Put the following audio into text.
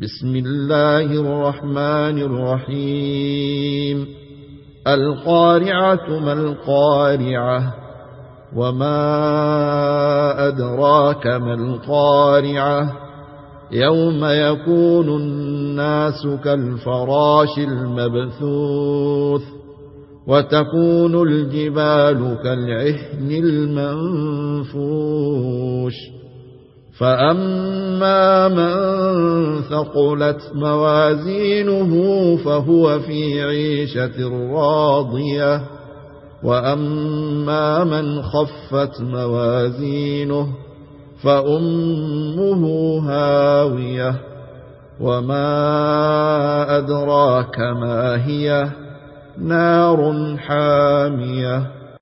بسم الله الرحمن الرحيم القارعة ما القارعة وما أدراك ما القارعة يوم يكون الناس كالفراش المبثوث وتكون الجبال كالعهن المنفوش فأما من ثقلت موازينه فهو في عيشة راضية وأما من خفت موازينه فأمه هاوية وما أدراك ما هي نار حامية